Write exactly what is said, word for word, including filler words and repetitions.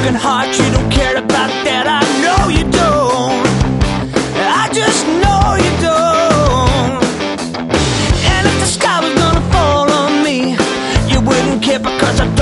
broken heart, you don't care about that. I know you don't. I just know you don't. And if the sky was gonna fall on me, you wouldn't care because I